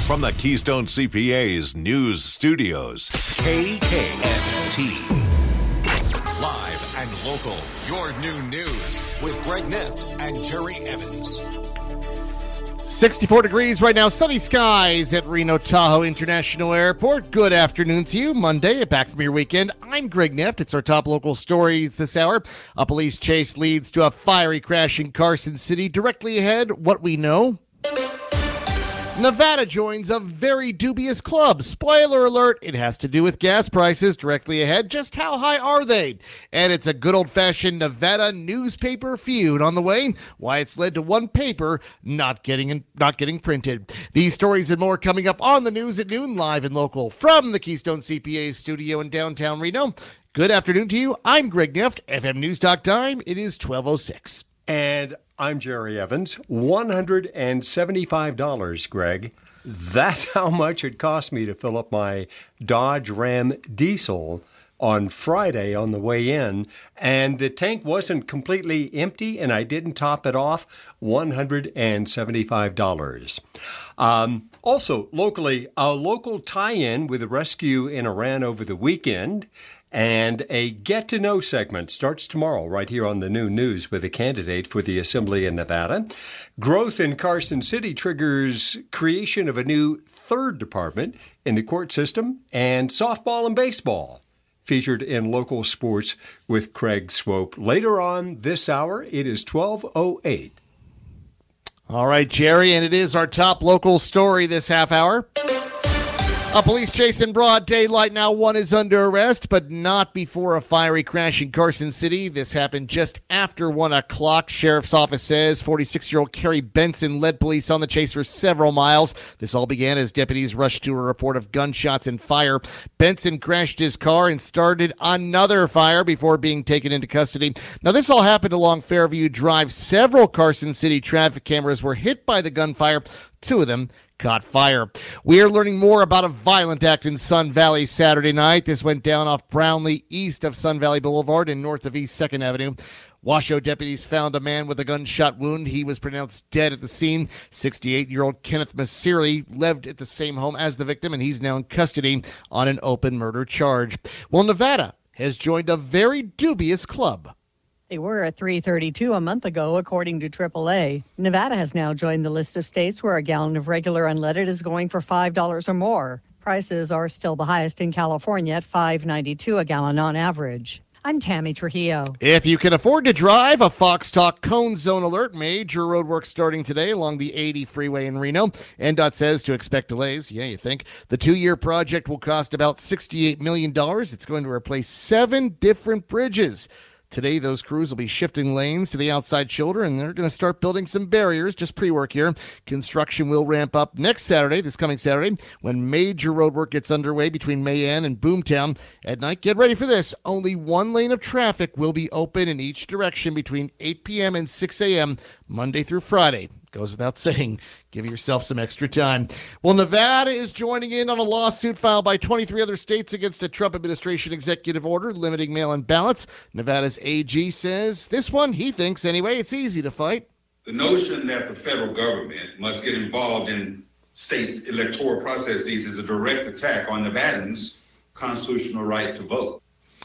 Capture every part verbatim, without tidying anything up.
From the Keystone C P A's news studios, K K F T. Live and local, your new news with Greg Nift and Jerry Evans. sixty-four degrees right now, sunny skies at Reno Tahoe International Airport. Good afternoon to you. Monday, back from your weekend. I'm Greg Nift. It's our top local stories this hour. A police chase leads to a fiery crash in Carson City. Directly ahead, what we know. Nevada joins a very dubious club. Spoiler alert, it has to do with gas prices. Directly ahead, just how high are they? And it's a good old-fashioned Nevada newspaper feud on the way. Why it's led to one paper not getting not getting printed. These stories and more coming up on the news at noon, live and local from the Keystone C P A studio in downtown Reno. Good afternoon to you. I'm Greg Nift. F M News Talk time. It is twelve oh six. And I'm Jerry Evans. one hundred seventy-five dollars, Greg. That's how much it cost me to fill up my Dodge Ram diesel on Friday on the way in. And the tank wasn't completely empty, and I didn't top it off. one hundred seventy-five dollars. Um, also, locally, a local tie-in with a rescue in Iran over the weekend. And a get-to-know segment starts tomorrow right here on the New News with a candidate for the Assembly in Nevada. Growth in Carson City triggers creation of a new third department in the court system, and softball and baseball featured in local sports with Craig Swope. Later on this hour, it is twelve oh eight. All right, Jerry, and it is our top local story this half hour. A police chase in broad daylight. Now one is under arrest, but not before a fiery crash in Carson City. This happened just after one o'clock. Sheriff's office says forty-six-year-old Carrie Benson led police on the chase for several miles. This all began as deputies rushed to a report of gunshots and fire. Benson crashed his car and started another fire before being taken into custody. Now this all happened along Fairview Drive. Several Carson City traffic cameras were hit by the gunfire. Two of them caught fire. We are learning more about a violent act in Sun Valley Saturday night. This went down off Brownlee, east of Sun Valley Boulevard and north of East second Avenue. Washoe deputies found a man with a gunshot wound. He was pronounced dead at the scene. sixty-eight-year-old Kenneth Masiri lived at the same home as the victim, and he's now in custody on an open murder charge. Well, Nevada has joined a very dubious club. They were at three thirty-two a month ago, according to triple A. Nevada has now joined the list of states where a gallon of regular unleaded is going for five dollars or more. Prices are still the highest in California at five ninety-two a gallon on average. I'm Tammy Trujillo. If you can afford to drive, a Fox Talk Cone Zone alert. Major roadwork starting today along the eighty freeway in Reno. N DOT says to expect delays. Yeah, you think. The two-year project will cost about sixty-eight million dollars. It's going to replace seven different bridges. Today, those crews will be shifting lanes to the outside shoulder, and they're going to start building some barriers, just pre-work here. Construction will ramp up next Saturday, this coming Saturday, when major road work gets underway between Mayan and Boomtown. At night, get ready for this. Only one lane of traffic will be open in each direction between eight p.m. and six a.m. Monday through Friday. Goes without saying, give yourself some extra time. Well, Nevada is joining in on a lawsuit filed by twenty-three other states against a Trump administration executive order limiting mail-in ballots. Nevada's A G says this one, he thinks anyway, it's easy to fight. The notion that the federal government must get involved in states' electoral processes is a direct attack on Nevadans' constitutional right to vote.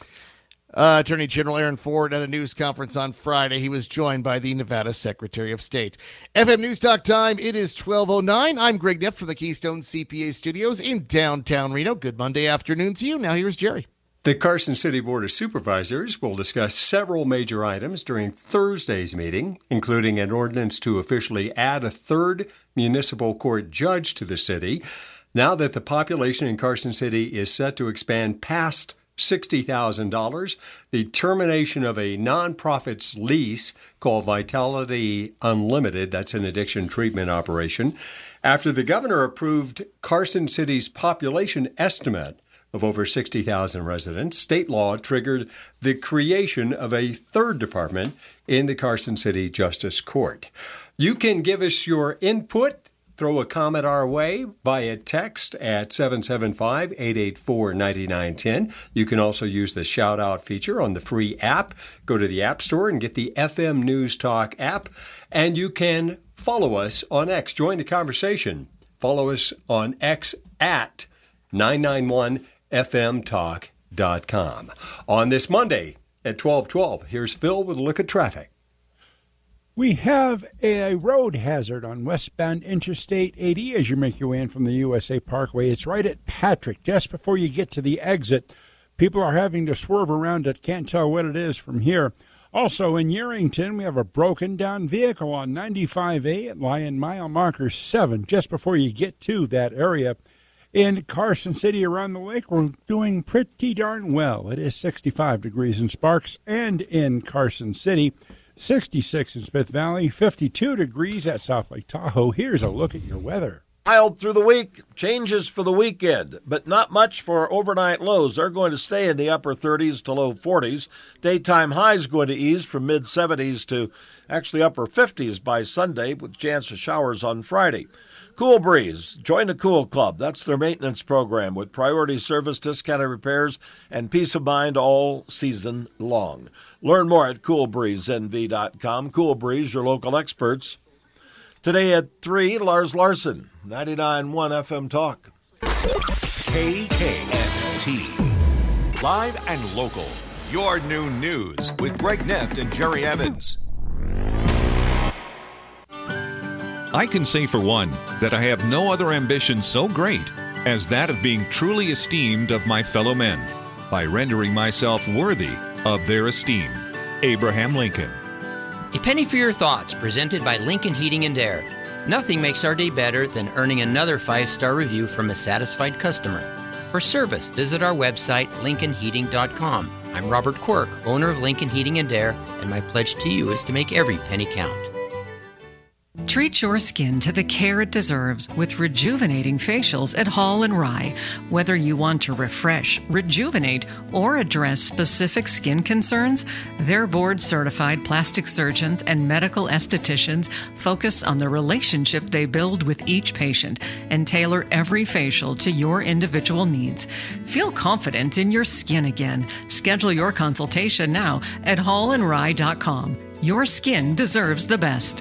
Uh, Attorney General Aaron Ford at a news conference on Friday. He was joined by the Nevada Secretary of State. F M News Talk time. It is twelve oh nine. I'm Greg Nift from the Keystone C P A studios in downtown Reno. Good Monday afternoon to you. Now here's Jerry. The Carson City Board of Supervisors will discuss several major items during Thursday's meeting, including an ordinance to officially add a third municipal court judge to the city, now that the population in Carson City is set to expand past sixty thousand dollars, the termination of a nonprofit's lease called Vitality Unlimited, that's an addiction treatment operation, after the governor approved Carson City's population estimate of over sixty thousand residents. State law triggered the creation of a third department in the Carson City Justice Court. You can give us your input. Throw a comment our way via text at seven seven five, eight eight four, nine nine one zero. You can also use the shout-out feature on the free app. Go to the App Store and get the F M News Talk app. And you can follow us on X. Join the conversation. Follow us on X at nine nine one f m talk dot com. On this Monday at twelve twelve, here's Phil with a look at traffic. We have a road hazard on westbound Interstate eighty as you make your way in from the U S A Parkway. It's right at Patrick, just before you get to the exit. People are having to swerve around it. Can't tell what it is from here. Also in Yerington, we have a broken down vehicle on ninety-five A at Lion Mile Marker seven, just before you get to that area. In Carson City around the lake, we're doing pretty darn well. It is sixty-five degrees in Sparks, and in Carson City, sixty-six in Smith Valley, fifty-two degrees at South Lake Tahoe. Here's a look at your weather. Mild through the week, changes for the weekend, but not much for overnight lows. They're going to stay in the upper thirties to low forties. Daytime highs going to ease from mid-seventies to actually upper fifties by Sunday, with chance of showers on Friday. Cool Breeze, join the Cool Club. That's their maintenance program with priority service, discounted repairs, and peace of mind all season long. Learn more at cool breeze n v dot com. Cool Breeze, your local experts. Today at three, Lars Larson, ninety-nine point one F M Talk. K K F T. Live and local. Your new news with Greg Neft and Jerry Evans. I can say for one that I have no other ambition so great as that of being truly esteemed of my fellow men by rendering myself worthy of their esteem. Abraham Lincoln. A penny for your thoughts, presented by Lincoln Heating and Air. Nothing makes our day better than earning another five-star review from a satisfied customer. For service, visit our website, lincoln heating dot com. I'm Robert Quirk, owner of Lincoln Heating and Air, and my pledge to you is to make every penny count. Treat your skin to the care it deserves with rejuvenating facials at Hall and Rye. Whether you want to refresh, rejuvenate, or address specific skin concerns, their board-certified plastic surgeons and medical estheticians focus on the relationship they build with each patient and tailor every facial to your individual needs. Feel confident in your skin again. Schedule your consultation now at hall and rye dot com. Your skin deserves the best.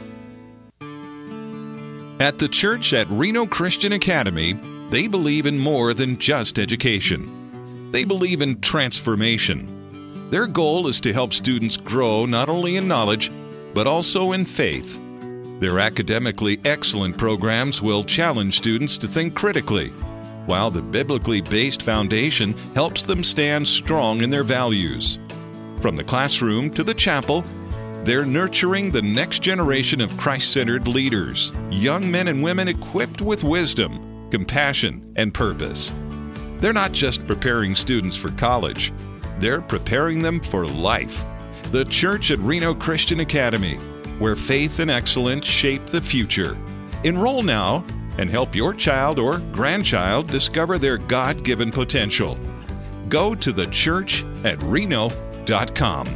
At the church at Reno Christian Academy, they believe in more than just education. They believe in transformation. Their goal is to help students grow not only in knowledge, but also in faith. Their academically excellent programs will challenge students to think critically, while the biblically based foundation helps them stand strong in their values. From the classroom to the chapel, they're nurturing the next generation of Christ-centered leaders, young men and women equipped with wisdom, compassion, and purpose. They're not just preparing students for college, they're preparing them for life. The Church at Reno Christian Academy, where faith and excellence shape the future. Enroll now and help your child or grandchild discover their God-given potential. Go to the church at reno dot com.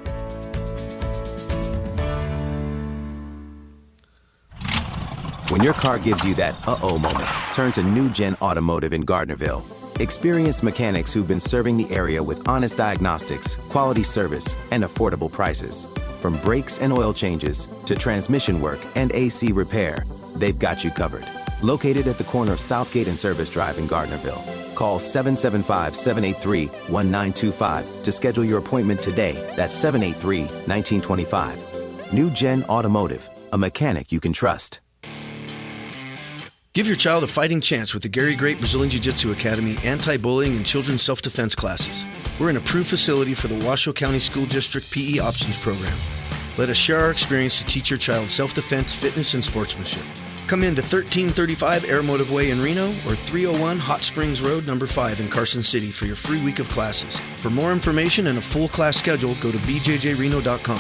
When your car gives you that uh-oh moment, turn to New Gen Automotive in Gardnerville. Experienced mechanics who've been serving the area with honest diagnostics, quality service, and affordable prices. From brakes and oil changes to transmission work and A C repair, they've got you covered. Located at the corner of Southgate and Service Drive in Gardnerville. Call seven seven five, seven eight three, one nine two five to schedule your appointment today. That's seven eight three, one nine two five. New Gen Automotive, a mechanic you can trust. Give your child a fighting chance with the Gary Great Brazilian Jiu-Jitsu Academy anti-bullying and children's self-defense classes. We're an approved facility for the Washoe County School District P E Options Program. Let us share our experience to teach your child self-defense, fitness, and sportsmanship. Come in to thirteen thirty-five Airmotive Way in Reno or three oh one Hot Springs Road, number five in Carson City for your free week of classes. For more information and a full class schedule, go to b j j reno dot com.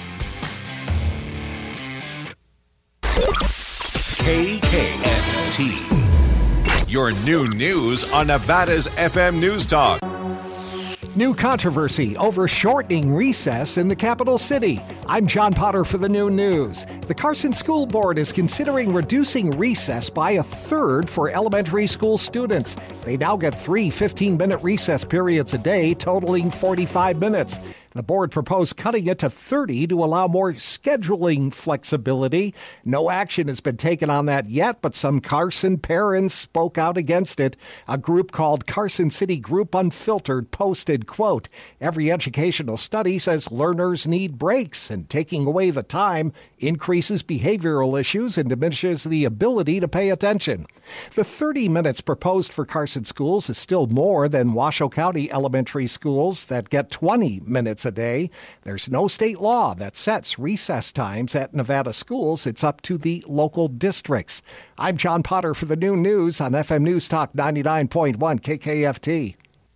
K K F T. Your new news on Nevada's F M News Talk. New controversy over shortening recess in the capital city. I'm John Potter for the New News. The Carson School Board is considering reducing recess by a third for elementary school students. They now get three fifteen-minute recess periods a day, totaling forty-five minutes. The board proposed cutting it to thirty to allow more scheduling flexibility. No action has been taken on that yet, but some Carson parents spoke out against it. A group called Carson City Group Unfiltered posted, quote, "Every educational study says learners need breaks, and taking away the time increases behavioral issues and diminishes the ability to pay attention." The thirty minutes proposed for Carson schools is still more than Washoe County elementary schools that get twenty minutes a day. There's no state law that sets recess times at Nevada schools. It's up to the local districts. I'm John Potter for the Noon News on F M News Talk ninety-nine point one K K F T.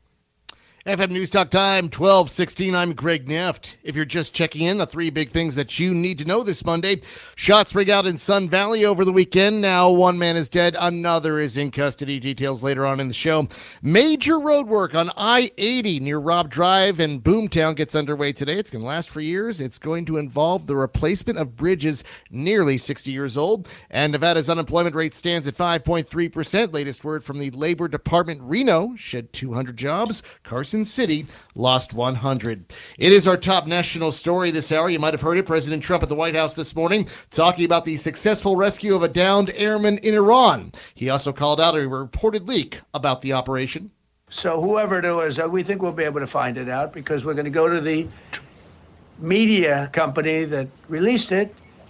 F M News Talk Time, twelve sixteen. I'm Greg Neft. If you're just checking in, the three big things that you need to know this Monday. Shots ring out in Sun Valley over the weekend. Now one man is dead, another is in custody. Details later on in the show. Major road work on I eighty near Robb Drive and Boomtown gets underway today. It's going to last for years. It's going to involve the replacement of bridges nearly sixty years old. And Nevada's unemployment rate stands at five point three percent. Latest word from the Labor Department. Reno shed two hundred jobs. Carson City lost one hundred. It is our top national story this hour. You might have heard it. President Trump at the White House this morning talking about the successful rescue of a downed airman in Iran. He also called out a reported leak about the operation. So whoever it was, we think we'll be able to find it out because we're going to go to the media company that released it,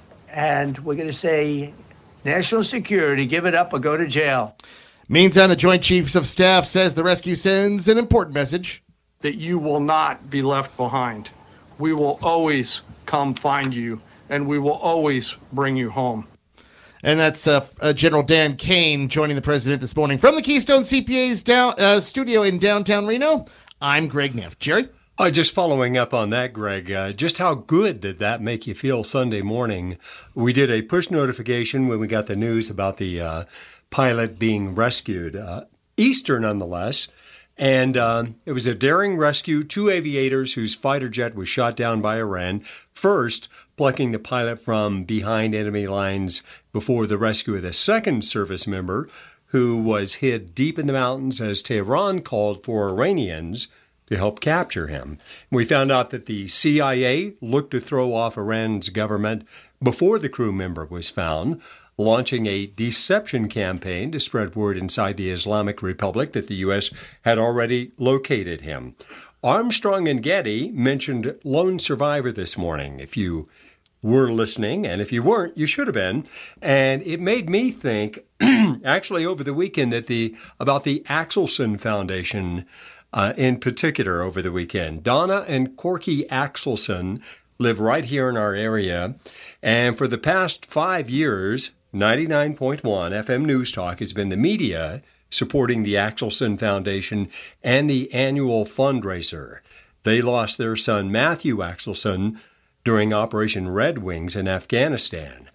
and we're going to say, national security, give it up or go to jail. Meantime, the Joint Chiefs of Staff says the rescue sends an important message. That you will not be left behind. We will always come find you, and we will always bring you home. And that's uh, uh, General Dan Kane joining the president this morning. From the Keystone C P A's down, uh, studio in downtown Reno, I'm Greg Neff. Jerry? Uh, just following up on that, Greg, uh, just how good did that make you feel Sunday morning? We did a push notification when we got the news about the uh, pilot being rescued. Uh, Easter, nonetheless. And uh, it was a daring rescue, two aviators whose fighter jet was shot down by Iran, first plucking the pilot from behind enemy lines before the rescue of the second service member, who was hid deep in the mountains as Tehran called for Iranians to help capture him. We found out that the C I A looked to throw off Iran's government before the crew member was found, launching a deception campaign to spread word inside the Islamic Republic that the U S had already located him. Armstrong and Getty mentioned lone survivor this morning. If you were listening, and if you weren't, you should have been. And it made me think, actually over the weekend, that the about the Axelson Foundation uh, in particular over the weekend. Donna and Corky Axelson live right here in our area. And for the past five years, ninety-nine point one F M News Talk has been the media supporting the Axelson Foundation and the annual fundraiser. They lost their son, Matthew Axelson, during Operation Red Wings in Afghanistan.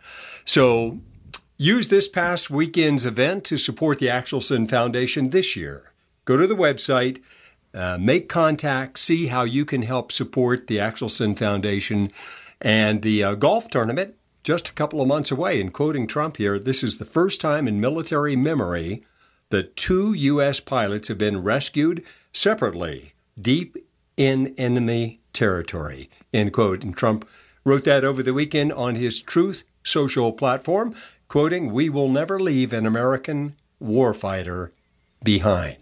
So use this past weekend's event to support the Axelson Foundation this year. Go to the website, uh, make contact, see how you can help support the Axelson Foundation and the uh, golf tournament. Just a couple of months away, and quoting Trump here, this is the first time in military memory that two U S pilots have been rescued separately, deep in enemy territory, end quote. And Trump wrote that over the weekend on his Truth Social platform, quoting, "We will never leave an American warfighter behind."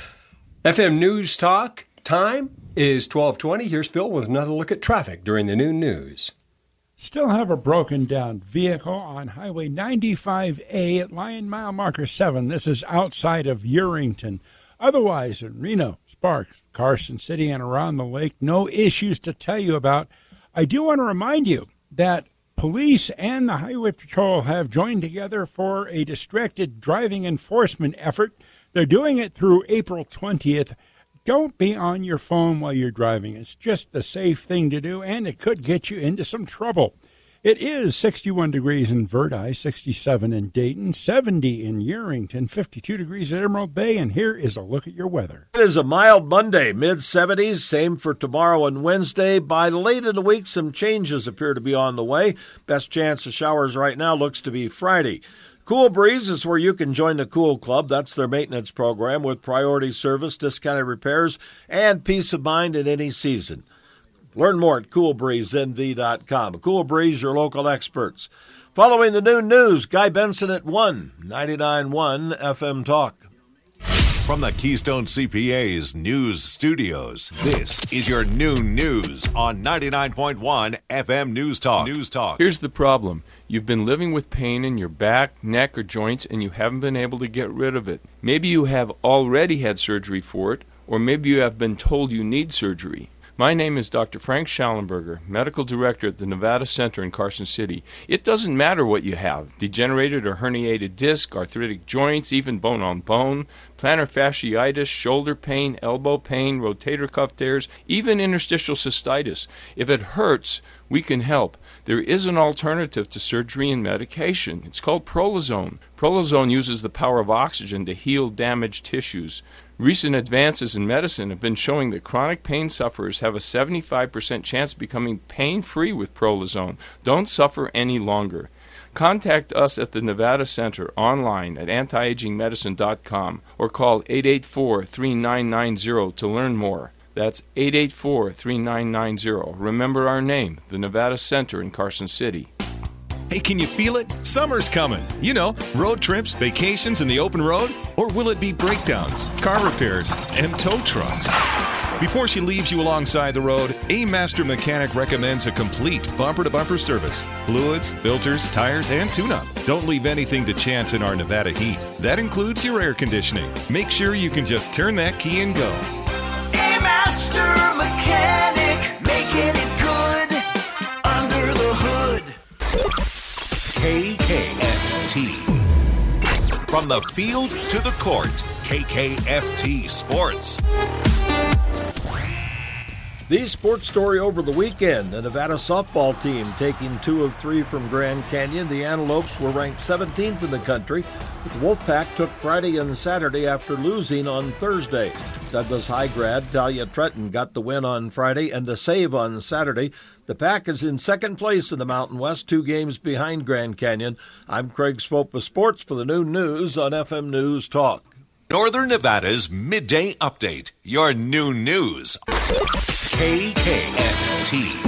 F M News Talk time is twelve twenty. Here's Phil with another look at traffic during the noon news. Still have a broken down vehicle on Highway ninety-five A at Lion Mile Marker seven. This is outside of Urington. Otherwise, in Reno, Sparks, Carson City, and around the lake, no issues to tell you about. I do want to remind you that police and the Highway Patrol have joined together for a distracted driving enforcement effort. They're doing it through April twentieth. Don't be on your phone while you're driving. It's just the safe thing to do, and it could get you into some trouble. It is sixty-one degrees in Verdi, sixty-seven in Dayton, seventy in Urington, fifty-two degrees at Emerald Bay, and here is a look at your weather. It is a mild Monday, mid seventies, same for tomorrow and Wednesday. By late in the week, some changes appear to be on the way. Best chance of showers right now looks to be Friday. Cool Breeze is where you can join the Cool Club. That's their maintenance program with priority service, discounted repairs, and peace of mind in any season. Learn more at cool breeze n v dot com. Cool Breeze, your local experts. Following the noon news, Guy Benson at one, ninety-nine point one F M Talk. From the Keystone C P A's news studios, this is your noon news on ninety-nine point one F M News Talk. News Talk. Here's the problem. You've been living with pain in your back, neck, or joints, and you haven't been able to get rid of it. Maybe you have already had surgery for it, or maybe you have been told you need surgery. My name is Doctor Frank Schallenberger, Medical Director at the Nevada Center in Carson City. It doesn't matter what you have, degenerated or herniated disc, arthritic joints, even bone-on-bone, plantar fasciitis, shoulder pain, elbow pain, rotator cuff tears, even interstitial cystitis. If it hurts, we can help. There is an alternative to surgery and medication. It's called Prolozone. Prolozone uses the power of oxygen to heal damaged tissues. Recent advances in medicine have been showing that chronic pain sufferers have a seventy-five percent chance of becoming pain-free with Prolozone. Don't suffer any longer. Contact us at the Nevada Center online at anti aging medicine dot com or call eight eight four, three nine nine zero to learn more. That's eight eight four, three nine nine zero. Remember our name, the Nevada Center in Carson City. Hey, can you feel it? Summer's coming. You know, road trips, vacations in the open road? Or will it be breakdowns, car repairs, and tow trucks? Before she leaves you alongside the road, A Master Mechanic recommends a complete bumper-to-bumper service. Fluids, filters, tires, and tune-up. Don't leave anything to chance in our Nevada heat. That includes your air conditioning. Make sure you can just turn that key and go. A Master Mechanic, making it good under the hood. K K F T. From the field to the court, K K F T Sports. The sports story over the weekend, the Nevada softball team taking two of three from Grand Canyon. The Antelopes were ranked seventeenth in the country, but the Wolfpack took Friday and Saturday after losing on Thursday. Douglas High grad Talia Tretton got the win on Friday and the save on Saturday. The Pack is in second place in the Mountain West, two games behind Grand Canyon. I'm Craig Swope with sports for the Noon News on F M News Talk. Northern Nevada's Midday Update, your noon news. K K F T.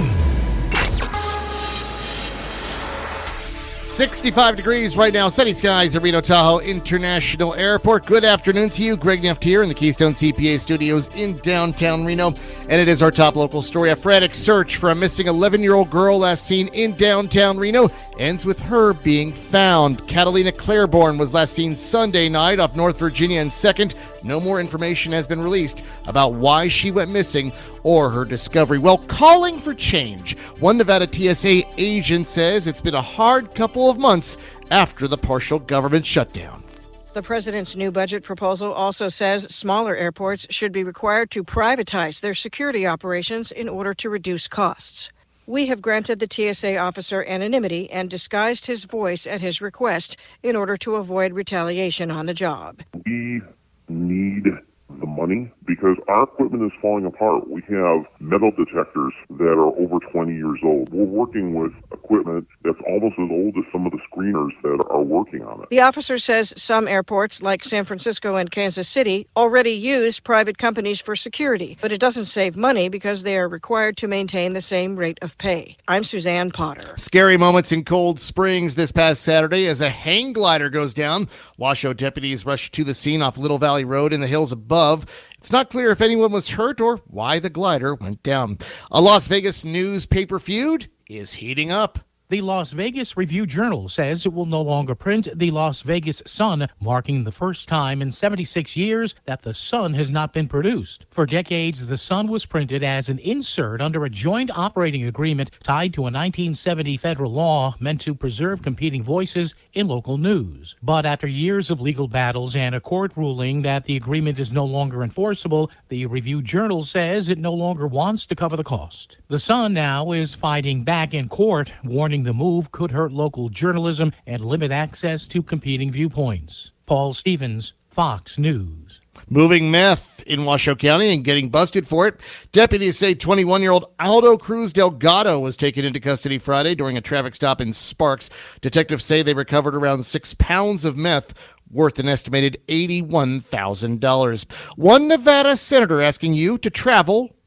sixty-five degrees right now, sunny skies at Reno Tahoe International Airport. Good afternoon to you. Greg Neft here in the Keystone C P A studios in downtown Reno. And it is our top local story. A frantic search for a missing eleven-year-old girl last seen in downtown Reno ends with her being found. Catalina Claiborne was last seen Sunday night off North Virginia and second. No more information has been released about why she went missing or her discovery. Well, calling for change. One Nevada T S A agent says it's been a hard couple of months after the partial government shutdown. The president's new budget proposal also says smaller airports should be required to privatize their security operations in order to reduce costs. We have granted the T S A officer anonymity and disguised his voice at his request in order to avoid retaliation on the job. We need the money because our equipment is falling apart. We have metal detectors that are over twenty years old. We're working with equipment that's almost as old as some of the screeners that are working on it. The officer says some airports, like San Francisco and Kansas City, already use private companies for security, but it doesn't save money because they are required to maintain the same rate of pay. I'm Suzanne Potter. Scary moments in Cold Springs this past Saturday as a hang glider goes down. Washoe deputies rushed to the scene off Little Valley Road in the hills above. It's not clear if anyone was hurt or why the glider went down. A Las Vegas newspaper feud is heating up. The Las Vegas Review-Journal says it will no longer print the Las Vegas Sun, marking the first time in seventy-six years that the Sun has not been produced. For decades, the Sun was printed as an insert under a joint operating agreement tied to a nineteen seventy federal law meant to preserve competing voices in local news. But after years of legal battles and a court ruling that the agreement is no longer enforceable, the Review-Journal says it no longer wants to cover the cost. The Sun now is fighting back in court, warning the move could hurt local journalism and limit access to competing viewpoints. Paul Stevens, Fox News. Moving meth in Washoe County and getting busted for it. Deputies say twenty-one-year-old Aldo Cruz Delgado was taken into custody Friday during a traffic stop in Sparks. Detectives say they recovered around six pounds of meth worth an estimated eighty-one thousand dollars. One Nevada senator asking you to travel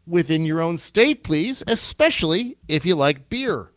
within your own state, please, especially if you like beer.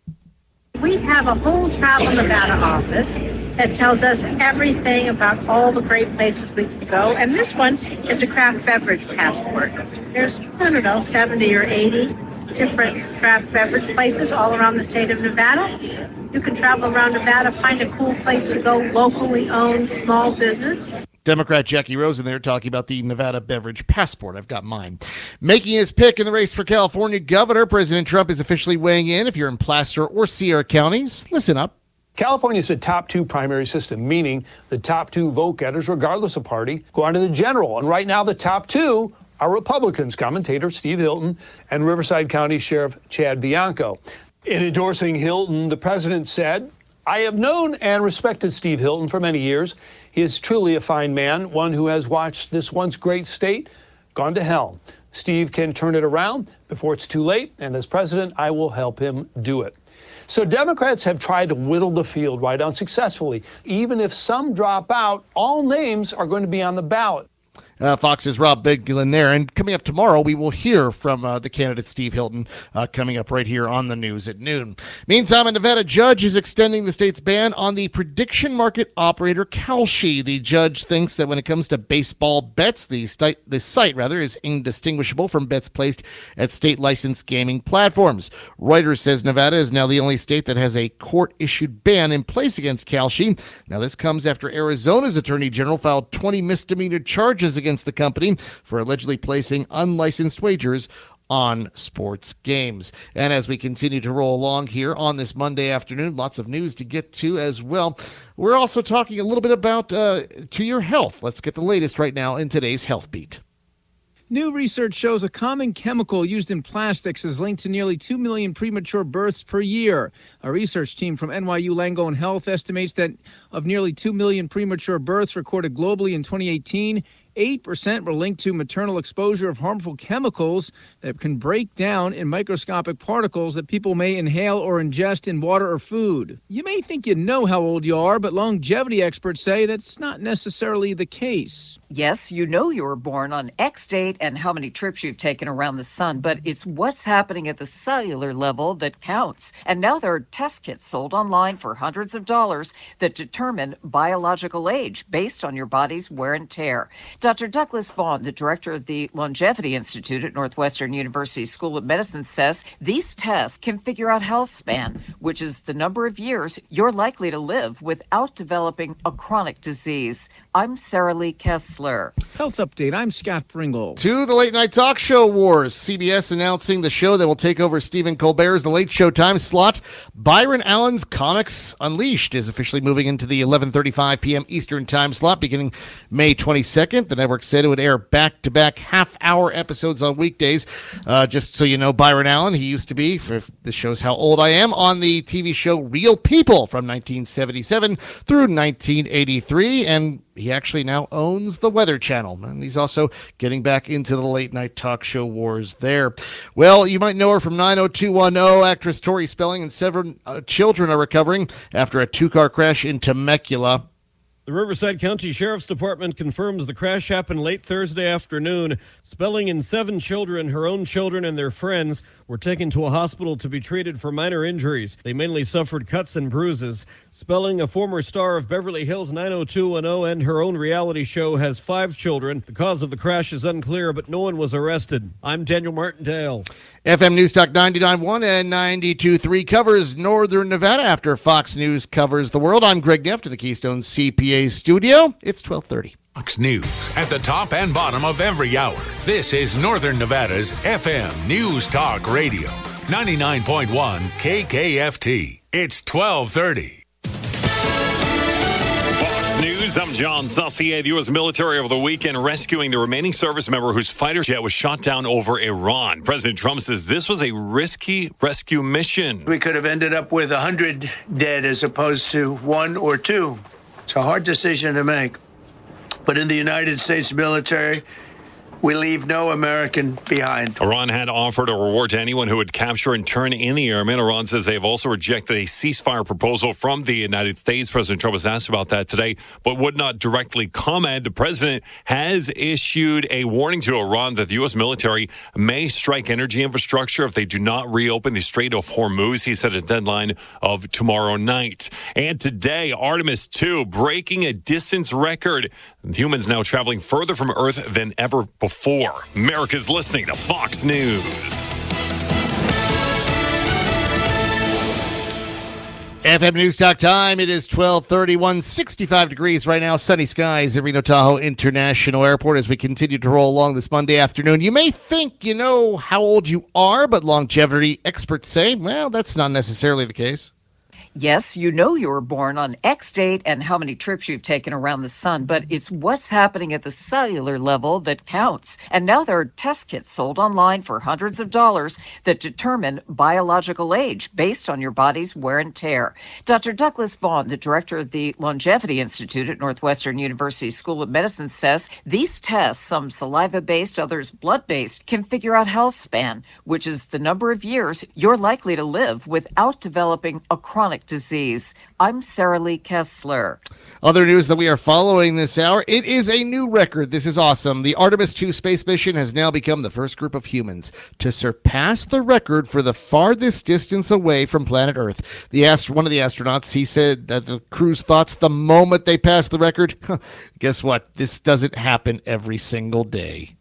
We have a whole Travel Nevada office that tells us everything about all the great places we can go. And this one is a craft beverage passport. There's, I don't know, seventy or eighty different craft beverage places all around the state of Nevada. You can travel around Nevada, find a cool place to go, locally owned, small business. Democrat Jackie Rosen there talking about the Nevada beverage passport. I've got mine. Making his pick in the race for California governor, President Trump is officially weighing in. If you're in Placer or Sierra counties, listen up. California is a top two primary system, meaning the top two vote getters, regardless of party, go on to the general. And right now, the top two are Republicans, commentator Steve Hilton and Riverside County Sheriff Chad Bianco. In endorsing Hilton, the president said, "I have known and respected Steve Hilton for many years. He is truly a fine man, one who has watched this once great state gone to hell. Steve can turn it around before it's too late, and as president, I will help him do it." So Democrats have tried to whittle the field right unsuccessfully. Even if some drop out, all names are going to be on the ballot. Uh, Fox's Rob Bigland there. And coming up tomorrow, we will hear from uh, the candidate Steve Hilton uh, coming up right here on the news at noon. Meantime, a Nevada judge is extending the state's ban on the prediction market operator Kalshi. The judge thinks that when it comes to baseball bets, the, sti- the site rather is indistinguishable from bets placed at state-licensed gaming platforms. Reuters says Nevada is now the only state that has a court-issued ban in place against Kalshi. Now, this comes after Arizona's attorney general filed twenty misdemeanor charges against the company for allegedly placing unlicensed wagers on sports games. And as we continue to roll along here on this Monday afternoon, lots of news to get to as well. We're also talking a little bit about uh, to your health. Let's get the latest right now in today's Health Beat. New research shows a common chemical used in plastics is linked to nearly two million premature births per year. A research team from N Y U Langone Health estimates that of nearly two million premature births recorded globally in twenty eighteen, eight percent were linked to maternal exposure of harmful chemicals that can break down in microscopic particles that people may inhale or ingest in water or food. You may think you know how old you are, but longevity experts say that's not necessarily the case. Yes, you know you were born on X date and how many trips you've taken around the sun, but it's what's happening at the cellular level that counts. And now there are test kits sold online for hundreds of dollars that determine biological age based on your body's wear and tear. Doctor Douglas Vaughn, the director of the Longevity Institute at Northwestern University School of Medicine, says these tests can figure out health span, which is the number of years you're likely to live without developing a chronic disease. I'm Sarah Lee Kessler. Health Update, I'm Scott Pringle. To the Late Night Talk Show Wars. C B S announcing the show that will take over Stephen Colbert's The Late Show time slot. Byron Allen's Comics Unleashed is officially moving into the eleven thirty-five p.m. Eastern time slot beginning May twenty-second. The network said it would air back-to-back half-hour episodes on weekdays. Uh, just so you know, Byron Allen, he used to be, for this shows how old I am, on the T V show Real People from nineteen seventy-seven through nineteen eighty-three, and he actually now owns the Weather Channel, and he's also getting back into the late night talk show wars there. Well, you might know her from nine oh two one oh. Actress Tori Spelling and several uh, children are recovering after a two-car crash in Temecula. The Riverside County Sheriff's Department confirms the crash happened late Thursday afternoon. Spelling and seven children, her own children and their friends, were taken to a hospital to be treated for minor injuries. They mainly suffered cuts and bruises. Spelling, a former star of Beverly Hills nine oh two one oh and her own reality show, has five children. The cause of the crash is unclear, but no one was arrested. I'm Daniel Martindale. F M News Talk ninety-nine point one and ninety-two point three covers Northern Nevada after Fox News covers the world. I'm Greg Neff to the Keystone C P A studio. It's twelve thirty. Fox News at the top and bottom of every hour. This is Northern Nevada's F M News Talk Radio. ninety-nine point one K K F T. It's twelve thirty. News. I'm John Saucier. The U S military over the weekend rescuing the remaining service member whose fighter jet was shot down over Iran. President Trump says this was a risky rescue mission. We could have ended up with one hundred dead as opposed to one or two. It's a hard decision to make. But in the United States military, We leave no American behind. Iran had offered a reward to anyone who would capture and turn in the airmen. Iran says they've also rejected a ceasefire proposal from the United States. President Trump was asked about that today, but would not directly comment. The president has issued a warning to Iran that the U S military may strike energy infrastructure if they do not reopen the Strait of Hormuz. He set a deadline of tomorrow night. And today, Artemis two breaking a distance record. Humans now traveling further from Earth than ever before. America's listening to Fox News. F M News Talk time. It is twelve thirty-one, sixty-five degrees right now. Sunny skies at Reno Tahoe International Airport as we continue to roll along this Monday afternoon. You may think you know how old you are, but longevity experts say, well, that's not necessarily the case. Yes, you know you were born on X date and how many trips you've taken around the sun, but it's what's happening at the cellular level that counts. And now there are test kits sold online for hundreds of dollars that determine biological age based on your body's wear and tear. Doctor Douglas Vaughn, the director of the Longevity Institute at Northwestern University School of Medicine, says these tests, some saliva-based, others blood-based, can figure out health span, which is the number of years you're likely to live without developing a chronic disease. I'm Sarah Lee Kessler. Other news that we are following this hour, it is a new record. This is awesome. The Artemis two space mission has now become the first group of humans to surpass the record for the farthest distance away from planet Earth. The ast- One of the astronauts, he said that the crew's thoughts the moment they passed the record, guess what? This doesn't happen every single day.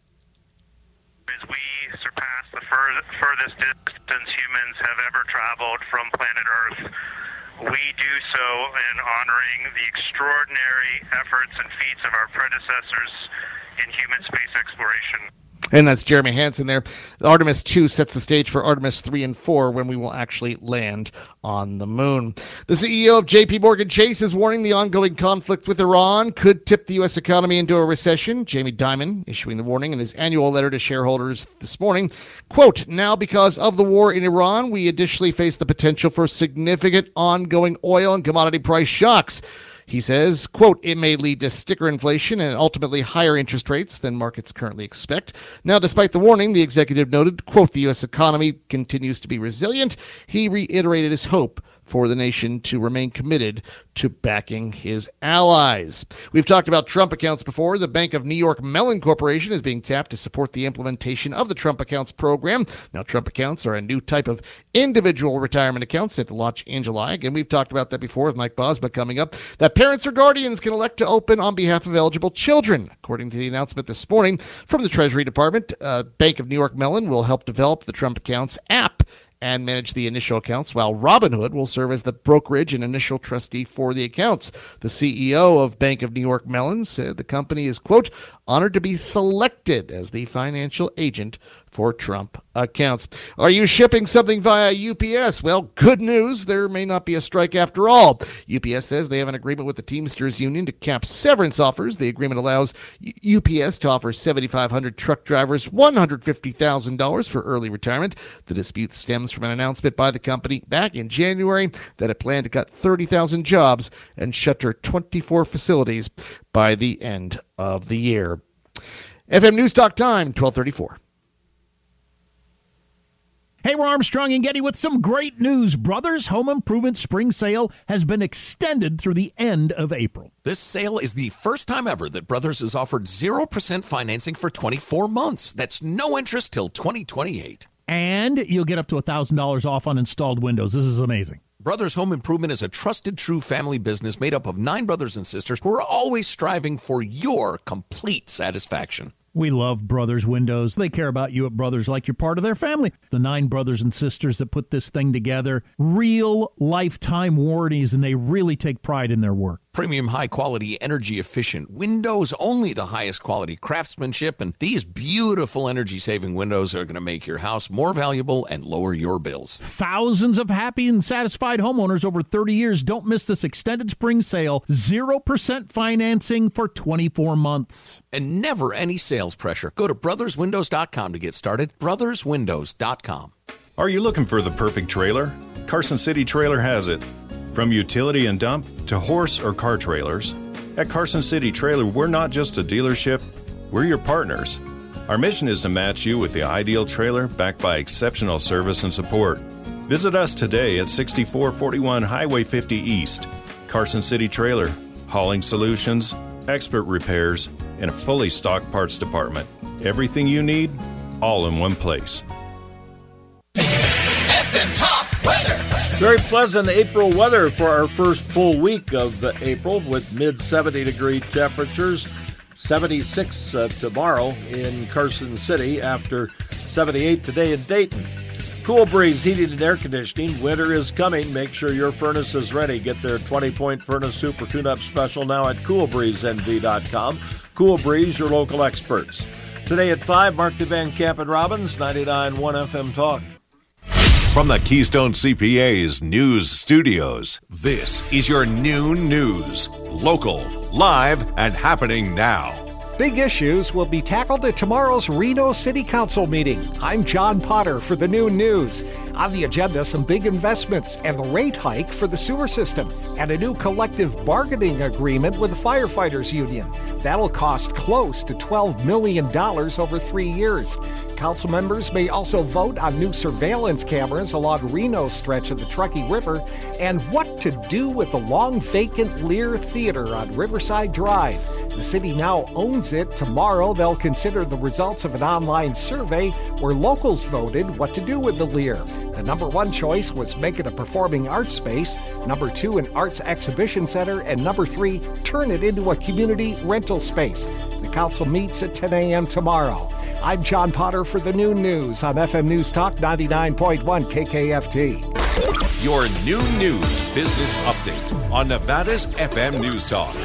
As we surpass the fur- furthest distance humans have ever traveled from planet Earth, we do so in honoring the extraordinary efforts and feats of our predecessors in human space exploration. And that's Jeremy Hansen there. Artemis two sets the stage for Artemis three and four when we will actually land on the moon. The C E O of J P Morgan Chase is warning the ongoing conflict with Iran could tip the U S economy into a recession. Jamie Dimon issuing the warning in his annual letter to shareholders this morning. Quote, now because of the war in Iran, we additionally face the potential for significant ongoing oil and commodity price shocks. He says, quote, it may lead to sticker inflation and ultimately higher interest rates than markets currently expect. Now, despite the warning, the executive noted, quote, the U S economy continues to be resilient. He reiterated his hope for the nation to remain committed to backing his allies. We've talked about Trump accounts before. The Bank of New York Mellon Corporation is being tapped to support the implementation of the Trump accounts program. Now, Trump accounts are a new type of individual retirement account set to launch in July. Again, we've talked about that before with Mike Bosma coming up, that parents or guardians can elect to open on behalf of eligible children. According to the announcement this morning from the Treasury Department, uh, Bank of New York Mellon will help develop the Trump accounts app and manage the initial accounts, while Robinhood will serve as the brokerage and initial trustee for the accounts. The C E O of Bank of New York Mellon said the company is, quote, honored to be selected as the financial agent for Trump accounts. Are you shipping something via U P S? Well, good news. There may not be a strike after all. U P S says they have an agreement with the Teamsters Union to cap severance offers. The agreement allows U P S to offer seven thousand five hundred truck drivers one hundred fifty thousand dollars for early retirement. The dispute stems from an announcement by the company back in January that it planned to cut thirty thousand jobs and shutter twenty-four facilities by the end of the year. F M News Talk time, twelve thirty-four. Hey, we're Armstrong and Getty with some great news. Brothers Home Improvement Spring Sale has been extended through the end of April. This sale is the first time ever that Brothers has offered zero percent financing for twenty-four months. That's no interest till twenty twenty-eight. And you'll get up to one thousand dollars off on installed windows. This is amazing. Brothers Home Improvement is a trusted, true family business made up of nine brothers and sisters who are always striving for your complete satisfaction. We love Brothers Windows. They care about you at Brothers like you're part of their family. The nine brothers and sisters that put this thing together, real lifetime warranties, and they really take pride in their work. Premium high-quality, energy-efficient windows, only the highest quality craftsmanship, and these beautiful energy-saving windows are going to make your house more valuable and lower your bills. Thousands of happy and satisfied homeowners over thirty years. Don't miss this extended spring sale. zero percent financing for twenty-four months. And never any sales pressure. Go to brothers windows dot com to get started. brothers windows dot com. Are you looking for the perfect trailer? Carson City Trailer has it. From utility and dump to horse or car trailers, at Carson City Trailer, we're not just a dealership, we're your partners. Our mission is to match you with the ideal trailer backed by exceptional service and support. Visit us today at sixty-four forty-one Highway fifty East. Carson City Trailer, hauling solutions, expert repairs, and a fully stocked parts department. Everything you need, all in one place. F M Top Weather. Very pleasant April weather for our first full week of uh, April with mid seventy degree temperatures. seventy-six uh, tomorrow in Carson City after seventy-eight today in Dayton. Cool breeze, heating and air conditioning. Winter is coming. Make sure your furnace is ready. Get their twenty-point furnace super tune-up special now at cool breeze n v dot com. Cool Breeze, your local experts. Today at five, Mark Van Camp and Robbins, ninety-nine point one F M Talk. From the Keystone C P A's news studios, this is your noon news. Local, live, and happening now. Big issues will be tackled at tomorrow's Reno City Council meeting. I'm John Potter for the Noon News. On the agenda, some big investments and the rate hike for the sewer system and a new collective bargaining agreement with the firefighters union. That'll cost close to twelve million dollars over three years. Council members may also vote on new surveillance cameras along Reno's stretch of the Truckee River and what to do with the long vacant Lear Theater on Riverside Drive. The city now owns it. Tomorrow they'll consider the results of an online survey where locals voted what to do with the Lear. The number one choice was make it a performing arts space, number two an arts exhibition center, and number three turn it into a community rental space. The council meets at ten a.m. tomorrow. I'm John Potter for the Noon News on F M News Talk ninety-nine point one K K F T. Your noon news business update on Nevada's F M News Talk.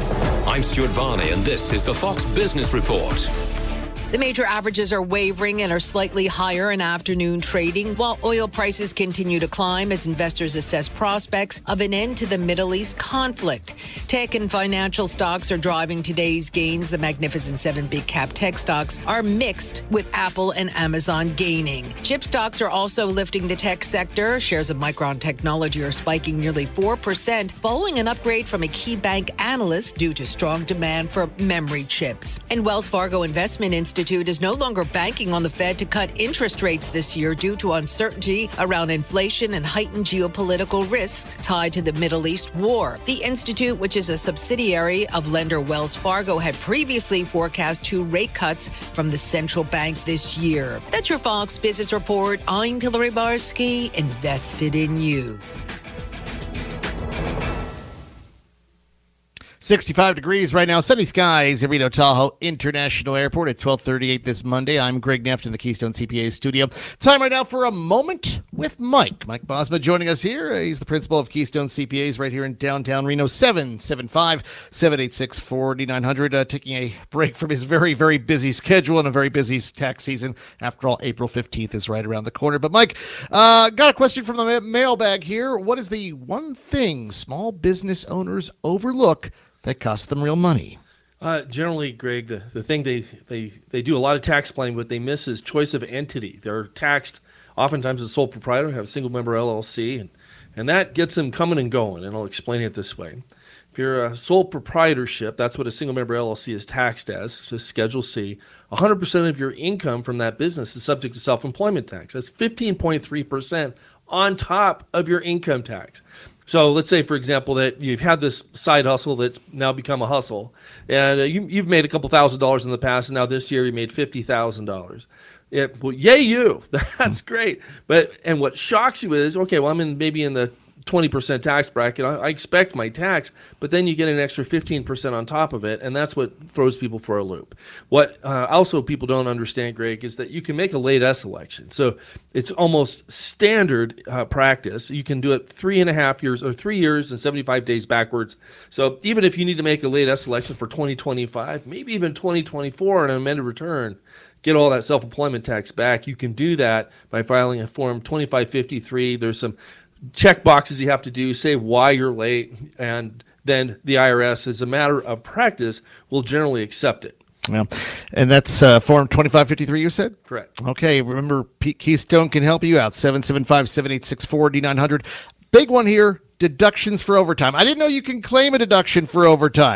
I'm Stuart Varney, and this is the Fox Business Report. The major averages are wavering and are slightly higher in afternoon trading, while oil prices continue to climb as investors assess prospects of an end to the Middle East conflict. Tech and financial stocks are driving today's gains. The Magnificent Seven big cap tech stocks are mixed, with Apple and Amazon gaining. Chip stocks are also lifting the tech sector. Shares of Micron Technology are spiking nearly four percent, following an upgrade from a key bank analyst due to strong demand for memory chips. And Wells Fargo Investment Institute is no longer banking on the Fed to cut interest rates this year due to uncertainty around inflation and heightened geopolitical risks tied to the Middle East war. The institute, which is a subsidiary of lender Wells Fargo, had previously forecast two rate cuts from the central bank this year. That's your Fox Business Report. I'm Hillary Barsky, invested in you. sixty-five degrees right now, sunny skies at Reno Tahoe International Airport at twelve thirty-eight this Monday. I'm Greg Neff in the Keystone C P A studio. Time right now for a moment with Mike. Mike Bosma joining us here. He's the principal of Keystone C P As right here in downtown Reno. seven seven five, seven eight six, four nine zero zero. Uh, taking a break from his very, very busy schedule and a very busy tax season. After all, April fifteenth is right around the corner. But Mike, uh, got a question from the ma- mailbag here. What is the one thing small business owners overlook that costs them real money? Uh, generally, Greg, the, the thing they, they, they do a lot of tax planning, what they miss is choice of entity. They're taxed oftentimes as a sole proprietor, have a single member L L C, and, and that gets them coming and going, and I'll explain it this way. If you're a sole proprietorship, that's what a single member L L C is taxed as, to Schedule C. one hundred percent of your income from that business is subject to self-employment tax. That's fifteen point three percent on top of your income tax. So let's say, for example, that you've had this side hustle that's now become a hustle, and uh, you, you've made a couple thousand dollars in the past, and now this year you made fifty thousand dollars. It, well, yay you! That's great. But and what shocks you is, okay, well, I'm in maybe in the twenty percent tax bracket. I, I expect my tax, but then you get an extra fifteen percent on top of it, and that's what throws people for a loop. What uh, also people don't understand, Greg, is that you can make a late S election. So it's almost standard uh, practice. You can do it three and a half years or three years and seventy-five days backwards. So even if you need to make a late S election for twenty twenty-five, maybe even twenty twenty-four on an amended return, get all that self-employment tax back, you can do that by filing a Form twenty-five fifty-three. There's some check boxes you have to do, say why you're late, and then the I R S, as a matter of practice, will generally accept it. Yeah, and that's uh, Form twenty-five fifty-three, you said? Correct. Okay, remember, Pete Keystone can help you out, seven seven five, seven eight six, four nine zero zero. Big one here, deductions for overtime. I didn't know you can claim a deduction for overtime.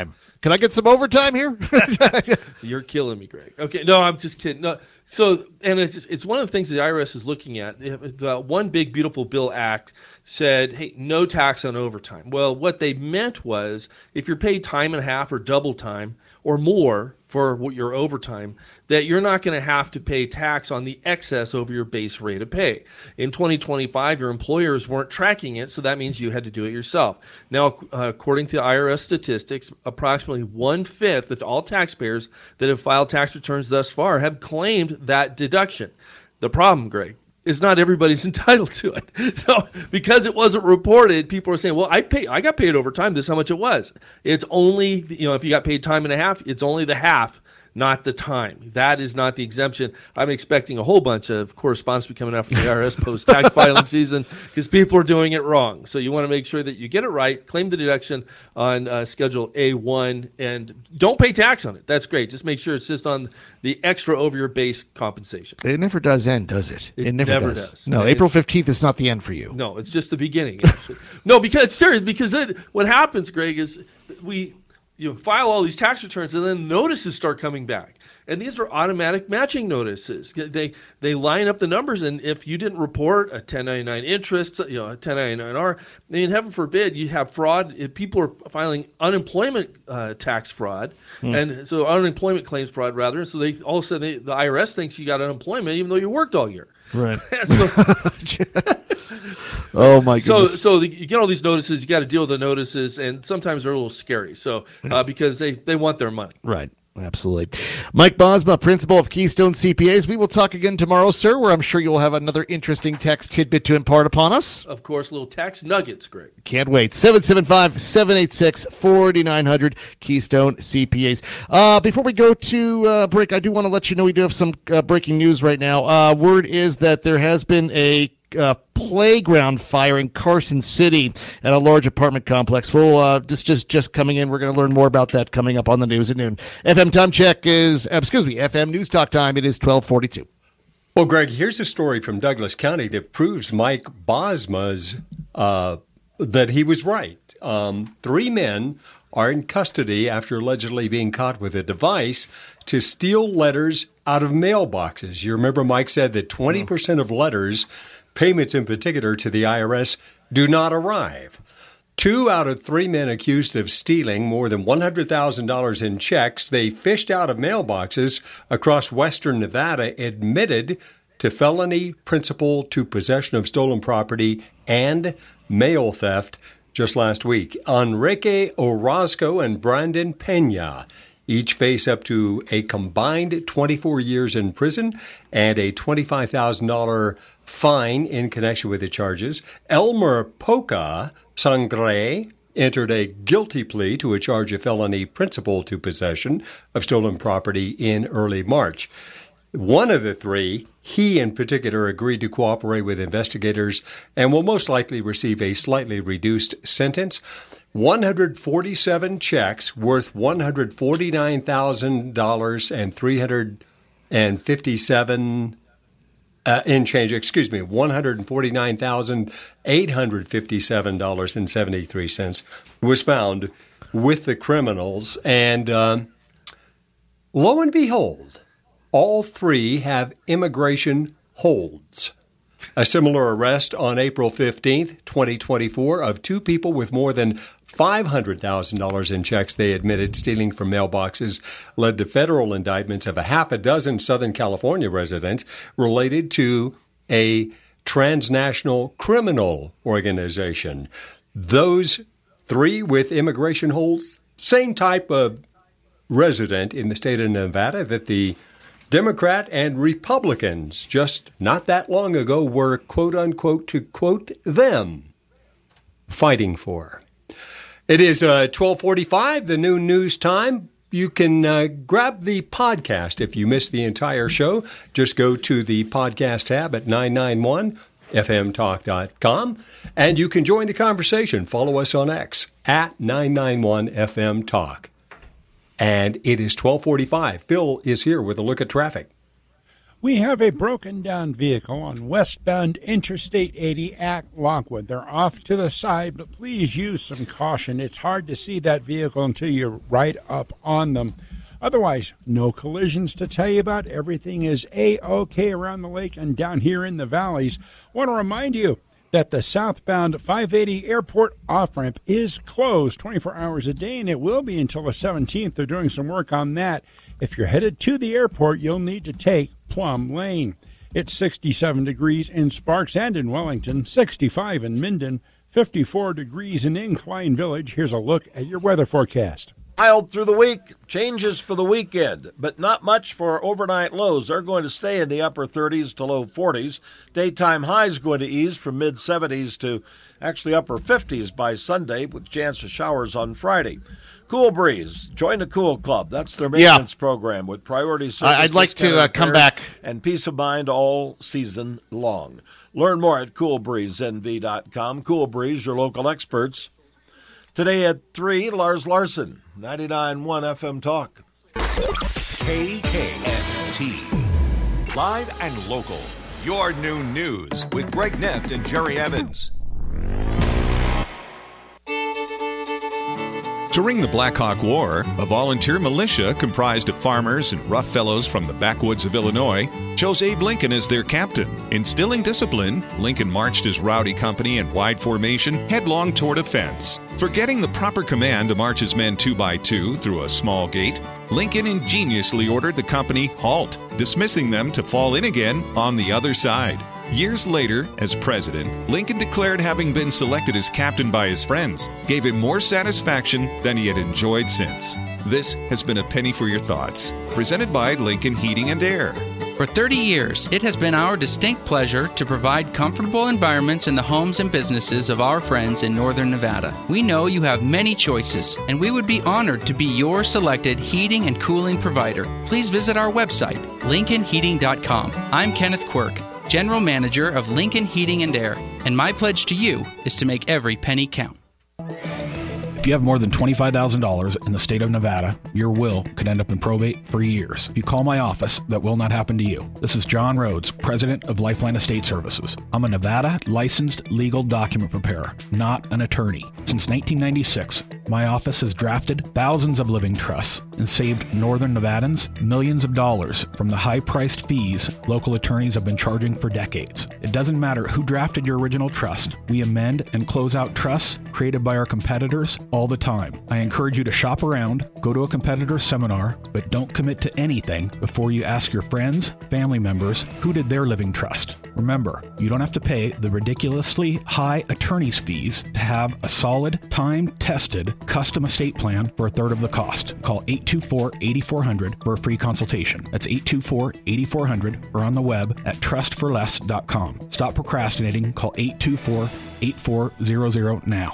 Can I get some overtime here? You're killing me, Greg. Okay, no, I'm just kidding. No, so and it's it's one of the things the I R S is looking at. The One Big Beautiful Bill Act said, hey, no tax on overtime. Well, what they meant was if you're paid time and a half or double time or more for your overtime, that you're not going to have to pay tax on the excess over your base rate of pay. In twenty twenty-five, your employers weren't tracking it, so that means you had to do it yourself. Now, uh, according to I R S statistics, approximately one-fifth of all taxpayers that have filed tax returns thus far have claimed that deduction. The problem, Greg, is not everybody's entitled to it. So because it wasn't reported, people are saying, well, I pay, I got paid overtime. This is how much it was. It's only, you know, if you got paid time and a half, it's only the half, not the time. That is not the exemption. I'm expecting a whole bunch of correspondence coming out from the I R S post-tax filing season because people are doing it wrong. So you want to make sure that you get it right, claim the deduction on uh, Schedule A one, and don't pay tax on it. That's great. Just make sure it's just on the extra over your base compensation. It never does end, does it? It, it never, never does. does. No, It- April fifteenth is not the end for you. No, it's just the beginning. Actually. No, because serious. Because it, what happens, Greg, is we you know, file all these tax returns and then notices start coming back, and these are automatic matching notices. They they line up the numbers, and if you didn't report a ten ninety-nine interest, you know, a ten ninety-nine R, I mean, heaven forbid you have fraud. If people are filing unemployment uh, tax fraud, Hmm. and so unemployment claims fraud rather. And so they all of a sudden they, the I R S thinks you got unemployment even though you worked all year. Right. So- Oh, my So, goodness. so the, you get all these notices. You got to deal with the notices, and sometimes they're a little scary. So, uh, because they, they want their money. Right. Absolutely. Mike Bosma, principal of Keystone C P As. We will talk again tomorrow, sir, where I'm sure you'll have another interesting tax tidbit to impart upon us. Of course, little tax nuggets, Greg. Can't wait. seven seven five, seven eight six, four nine zero zero, Keystone C P As. Uh, before we go to uh, break, I do want to let you know we do have some uh, breaking news right now. Uh, word is that there has been a uh, playground fire in Carson City at a large apartment complex. Well, uh, this just just coming in. We're going to learn more about that coming up on the news at noon. F M time check is, uh, excuse me, F M News Talk time. It is twelve forty-two. Well, Greg, here's a story from Douglas County that proves Mike Bosma's uh, that he was right. Um, three men are in custody after allegedly being caught with a device to steal letters out of mailboxes. You remember Mike said that twenty percent of letters, payments in particular to the I R S, do not arrive. Two out of three men accused of stealing more than one hundred thousand dollars in checks they fished out of mailboxes across western Nevada admitted to felony principal to possession of stolen property and mail theft just last week. Enrique Orozco and Brandon Pena each face up to a combined twenty-four years in prison and a twenty-five thousand dollars fine in connection with the charges. Elmer Poca Sangre entered a guilty plea to a charge of felony principal to possession of stolen property in early March. One of the three, he in particular, agreed to cooperate with investigators and will most likely receive a slightly reduced sentence. one hundred forty-seven checks worth one hundred forty-nine thousand dollars and three hundred fifty-seven Uh, in change, excuse me, one hundred forty-nine thousand eight hundred fifty-seven dollars and seventy-three cents was found with the criminals. And um, lo and behold, all three have immigration holds. A similar arrest on April fifteenth, twenty twenty-four, of two people with more than five hundred thousand dollars in checks they admitted stealing from mailboxes led to federal indictments of a half a dozen Southern California residents related to a transnational criminal organization. Those three with immigration holds, same type of resident in the state of Nevada that the Democrat and Republicans just not that long ago were, quote unquote, to quote them, fighting for. It is uh, twelve forty-five, the noon news time. You can uh, grab the podcast if you missed the entire show. Just go to the podcast tab at nine nine one f m talk dot com, and you can join the conversation. Follow us on X at nine nine one F M Talk. And it is twelve forty-five. Phil is here with a look at traffic. We have a broken down vehicle on westbound Interstate eighty at Lockwood. They're off to the side, but please use some caution. It's hard to see that vehicle until you're right up on them. Otherwise, no collisions to tell you about. Everything is A-OK around the lake and down here in the valleys. Want to remind you that the southbound five eighty airport off-ramp is closed twenty-four hours a day, and it will be until the seventeenth. They're doing some work on that. If you're headed to the airport, you'll need to take Plum Lane. It's sixty-seven degrees in Sparks and in Wellington, sixty-five in Minden, fifty-four degrees in Incline Village. Here's a look at your weather forecast. Mild through the week, changes for the weekend, but not much for overnight lows. They're going to stay in the upper thirties to low forties. Daytime highs going to ease from mid seventies to actually upper fifties by Sunday, with chance of showers on Friday. Cool Breeze, join the Cool Club. That's their maintenance yeah. program with priority service. I'd like to uh, come back. And peace of mind all season long. Learn more at cool breeze n v dot com. Cool Breeze, your local experts. Today at three, Lars Larson, ninety-nine point one F M Talk. K K F T. Live and local. Your new news with Greg Neft and Jerry Evans. During the Black Hawk War, a volunteer militia comprised of farmers and rough fellows from the backwoods of Illinois chose Abe Lincoln as their captain. Instilling discipline, Lincoln marched his rowdy company in wide formation headlong toward a fence. Forgetting the proper command to march his men two by two through a small gate, Lincoln ingeniously ordered the company halt, dismissing them to fall in again on the other side. Years later, as president, Lincoln declared having been selected as captain by his friends gave him more satisfaction than he had enjoyed since. This has been a Penny for Your Thoughts, presented by Lincoln Heating and Air. For thirty years, it has been our distinct pleasure to provide comfortable environments in the homes and businesses of our friends in Northern Nevada. We know you have many choices, and we would be honored to be your selected heating and cooling provider. Please visit our website, lincoln heating dot com. I'm Kenneth Quirk, General Manager of Lincoln Heating and Air, and my pledge to you is to make every penny count. If you have more than twenty-five thousand dollars in the state of Nevada, your will could end up in probate for years. If you call my office, that will not happen to you. This is John Rhodes, President of Lifeline Estate Services. I'm a Nevada licensed legal document preparer, not an attorney. Since nineteen ninety-six, my office has drafted thousands of living trusts and saved Northern Nevadans millions of dollars from the high-priced fees local attorneys have been charging for decades. It doesn't matter who drafted your original trust. We amend and close out trusts created by our competitors all the time. I encourage you to shop around, go to a competitor seminar, but don't commit to anything before you ask your friends, family members, who did their living trust. Remember, you don't have to pay the ridiculously high attorney's fees to have a solid, time-tested, custom estate plan for a third of the cost. Call eight two four, eight four zero zero for a free consultation. That's eight two four, eight four zero zero or on the web at trust for less dot com. Stop procrastinating. Call eight two four, eight four zero zero now.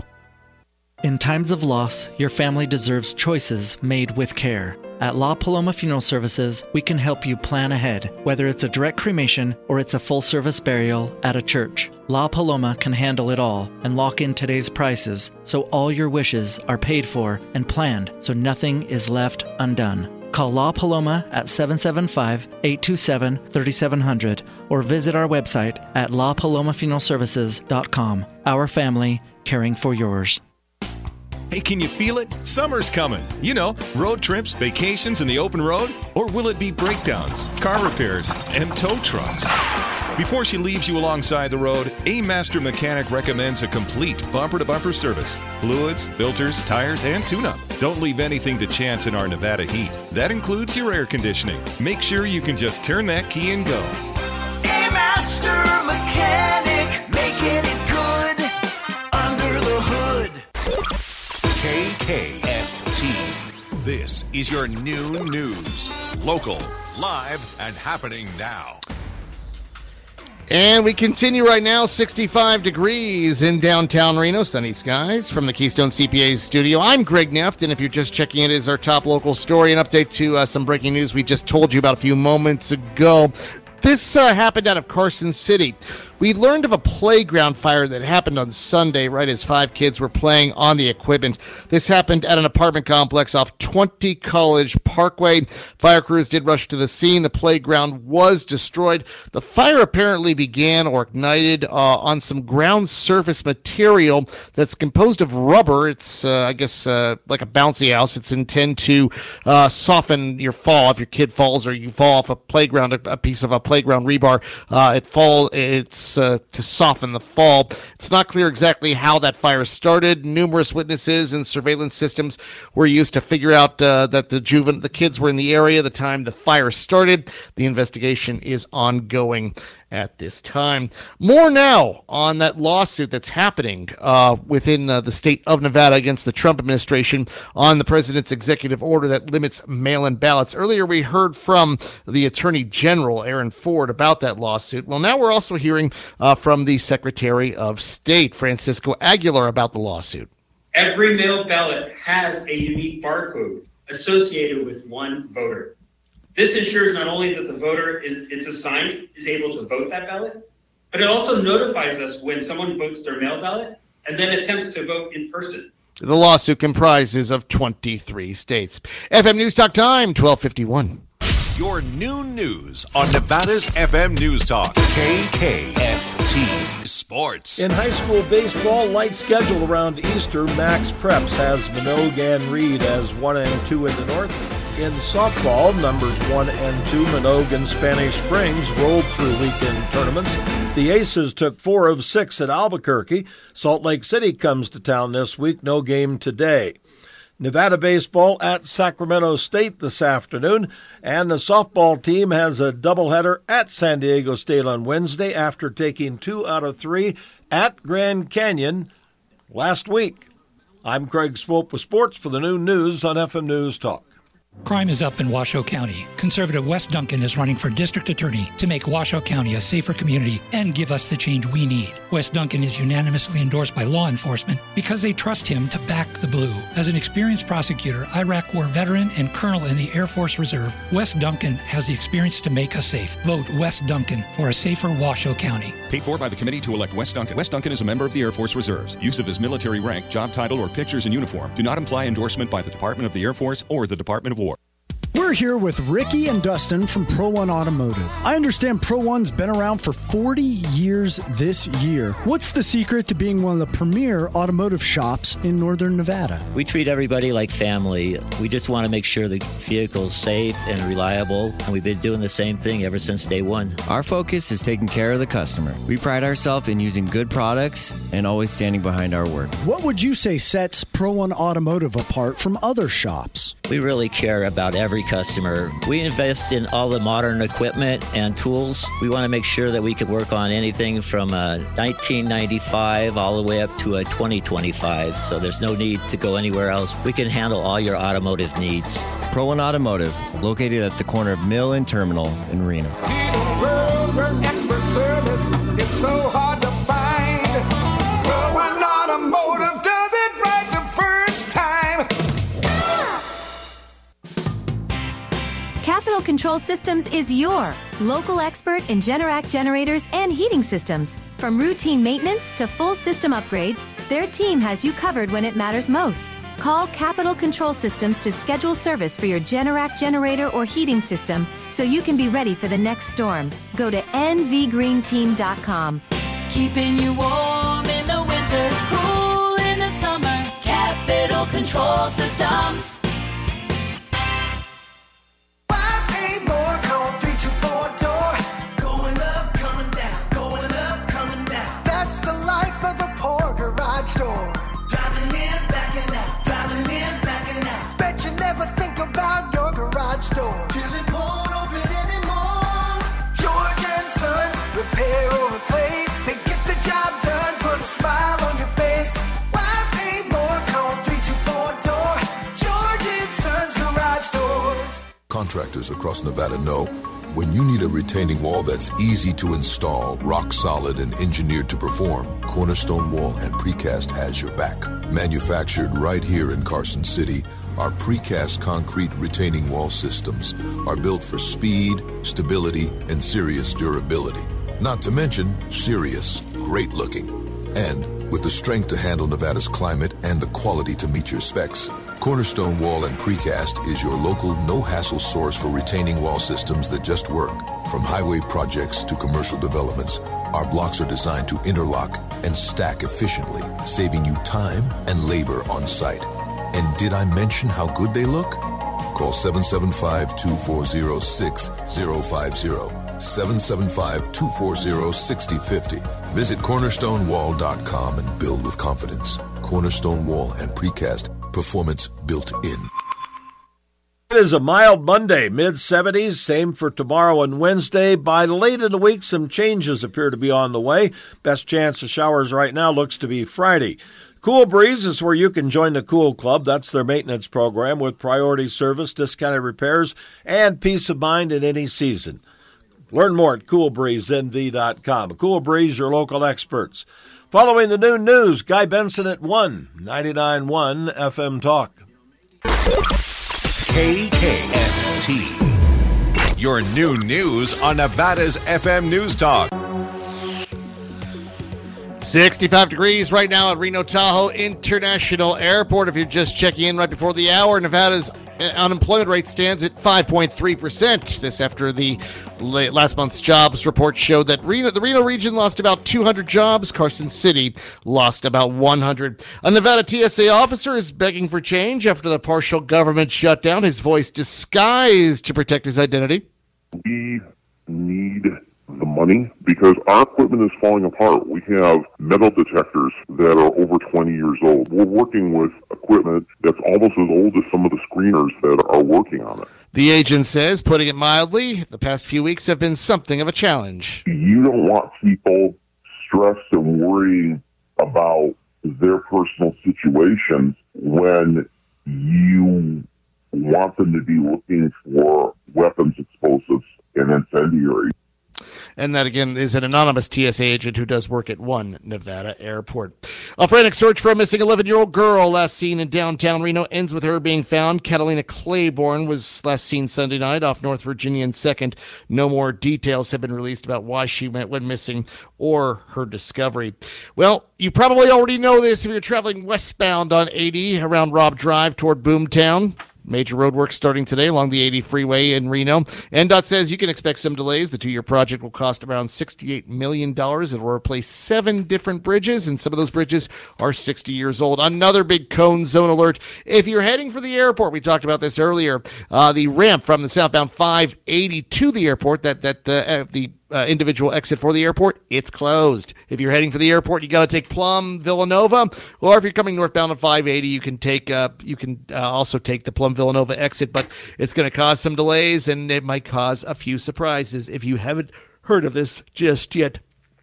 In times of loss, your family deserves choices made with care. At La Paloma Funeral Services, we can help you plan ahead, whether it's a direct cremation or it's a full-service burial at a church. La Paloma can handle it all and lock in today's prices so all your wishes are paid for and planned so nothing is left undone. Call La Paloma at seven seven five, eight two seven, three seven zero zero or visit our website at la paloma funeral services dot com. Our family, caring for yours. Hey, can you feel it? Summer's coming. You know, road trips, vacations, and the open road? Or will it be breakdowns, car repairs, and tow trucks? Before she leaves you alongside the road, A Master Mechanic recommends a complete bumper-to-bumper service. Fluids, filters, tires, and tune-up. Don't leave anything to chance in our Nevada heat. That includes your air conditioning. Make sure you can just turn that key and go. A Master Mechanic, making it good under the hood. K K F T. This is your new news. Local, live, and happening now. And we continue right now, sixty-five degrees in downtown Reno, sunny skies from the Keystone C P A's studio. I'm Greg Neft, and if you're just checking in, it is our top local story, an update to uh, some breaking news we just told you about a few moments ago. This uh, happened out of Carson City. We learned of a playground fire that happened on Sunday right as five kids were playing on the equipment. This happened at an apartment complex off twenty College Parkway. Fire crews did rush to the scene. The playground was destroyed. The fire apparently began or ignited uh, on some ground surface material that's composed of rubber. It's, uh, I guess, uh, like a bouncy house. It's intended to uh, soften your fall. If your kid falls or you fall off a playground, a, a piece of a playground rebar, uh, it fall. It's uh, to soften the fall. It's not clear exactly how that fire started. Numerous witnesses and surveillance systems were used to figure out uh, that the juvenile, the kids were in the area the time the fire started. The investigation is ongoing at this time. More now on that lawsuit that's happening uh, within uh, the state of Nevada against the Trump administration on the president's executive order that limits mail-in ballots. Earlier we heard from the Attorney General, Aaron Ford, about that lawsuit. Well, now we're also hearing uh, from the Secretary of State, Francisco Aguilar, about the lawsuit. Every mail ballot has a unique barcode associated with one voter. This ensures not only that the voter is it's assigned is able to vote that ballot, but it also notifies us when someone votes their mail ballot and then attempts to vote in person. The lawsuit comprises of twenty-three states. F M News Talk Time, twelve fifty-one. Your noon news on Nevada's F M News Talk, K K F T Sports. In high school baseball, light schedule around Easter. Max Preps has Minogue and Reed as one and two in the north. In softball, numbers one and two, Minogue and Spanish Springs, rolled through weekend tournaments. The Aces took four of six at Albuquerque. Salt Lake City comes to town this week, no game today. Nevada baseball at Sacramento State this afternoon, and the softball team has a doubleheader at San Diego State on Wednesday after taking two out of three at Grand Canyon last week. I'm Craig Swope with sports for the noon news on F M News Talk. Crime is up in Washoe County. Conservative Wes Duncan is running for district attorney to make Washoe County a safer community and give us the change we need. Wes Duncan is unanimously endorsed by law enforcement because they trust him to back the blue. As an experienced prosecutor, Iraq War veteran, and colonel in the Air Force Reserve, Wes Duncan has the experience to make us safe. Vote Wes Duncan for a safer Washoe County. Paid for by the committee to elect Wes Duncan. Wes Duncan is a member of the Air Force Reserves. Use of his military rank, job title, or pictures in uniform do not imply endorsement by the Department of the Air Force or the Department of War. We're here with Ricky and Dustin from Pro One Automotive. I understand Pro One's been around for forty years this year. What's the secret to being one of the premier automotive shops in Northern Nevada? We treat everybody like family. We just want to make sure the vehicle's safe and reliable, and we've been doing the same thing ever since day one. Our focus is taking care of the customer. We pride ourselves in using good products and always standing behind our work. What would you say sets Pro One Automotive apart from other shops? We really care about every customer. We invest in all the modern equipment and tools. We want to make sure that we can work on anything from a nineteen ninety-five all the way up to a twenty twenty-five, so there's no need to go anywhere else. We can handle all your automotive needs. Pro One Automotive, located at the corner of Mill and Terminal in Reno. Expert service is so hard to find. Pro One Automotive does it right the first time. Capital Control Systems is your local expert in Generac generators and heating systems. From routine maintenance to full system upgrades, their team has you covered when it matters most. Call Capital Control Systems to schedule service for your Generac generator or heating system so you can be ready for the next storm. Go to N V green team dot com. Keeping you warm in the winter, cool in the summer. Capital Control Systems. Store. Driving in, backing out. Driving in, backing out. Bet you never think about your garage door till it won't open anymore. George and Sons, repair or replace. They get the job done, put a smile on your face. Why pay more? Call three two four door. George and Sons Garage Doors. Contractors across Nevada know when you need a retaining wall that's easy to install, rock solid, and engineered to perform, Cornerstone Wall and Precast has your back. Manufactured right here in Carson City, our precast concrete retaining wall systems are built for speed, stability, and serious durability. Not to mention, serious, great looking. And with the strength to handle Nevada's climate and the quality to meet your specs, Cornerstone Wall and Precast is your local no-hassle source for retaining wall systems that just work. From highway projects to commercial developments, our blocks are designed to interlock and stack efficiently, saving you time and labor on site. And did I mention how good they look? Call seven seven five, two four zero, six zero five zero, seven seven five, two four zero, six zero five zero. Visit cornerstone wall dot com and build with confidence. Cornerstone Wall and Precast, performance built in. It is a mild Monday, mid seventies, same for tomorrow and Wednesday. By late in the week, some changes appear to be on the way. Best chance of showers right now looks to be Friday. Cool Breeze is where you can join the Cool Club. That's their maintenance program with priority service, discounted repairs, and peace of mind in any season. Learn more at cool breeze n v dot com. Cool Breeze, your local experts. Following the noon news, Guy Benson at one, ninety-nine point one F M Talk. K K F T, your new news on Nevada's F M News Talk. sixty-five degrees right now at Reno Tahoe International Airport. If you're just checking in right before the hour, Nevada's unemployment rate stands at five point three percent. This after the last month's jobs report showed that Reno, the Reno region lost about two hundred jobs. Carson City lost about one hundred. A Nevada T S A officer is begging for change after the partial government shutdown. His voice disguised to protect his identity. We need the money because our equipment is falling apart. We have metal detectors that are over twenty years old. We're working with equipment that's almost as old as some of the screeners that are working on it. The agent says, putting it mildly, the past few weeks have been something of a challenge. You don't want people stressed and worrying about their personal situations when you want them to be looking for weapons, explosives, and incendiaries. And that, again, is an anonymous T S A agent who does work at one Nevada airport. A frantic search for a missing eleven-year-old girl last seen in downtown Reno ends with her being found. Catalina Claiborne was last seen Sunday night off North Virginia and second. No more details have been released about why she went, went missing or her discovery. Well, you probably already know this if you're traveling westbound on eighty around Robb Drive toward Boomtown. Major road work starting today along the eighty freeway in Reno. N DOT says you can expect some delays. The two-year project will cost around sixty-eight million dollars. It will replace seven different bridges, and some of those bridges are sixty years old. Another big cone zone alert. If you're heading for the airport, we talked about this earlier, uh, the ramp from the southbound five eighty to the airport, that, that uh, the Uh, individual exit for the airport, it's closed. If you're heading for the airport, you got to take Plum Villanova, or if you're coming northbound on five eighty, you can take uh, you can uh, also take the Plum Villanova exit, but it's going to cause some delays and it might cause a few surprises if you haven't heard of this just yet.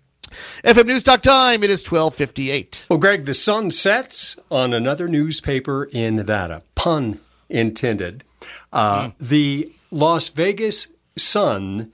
F M News Talk time. It is twelve fifty-eight. Well, Greg, the sun sets on another newspaper in Nevada. Pun intended. Uh, mm. The Las Vegas Sun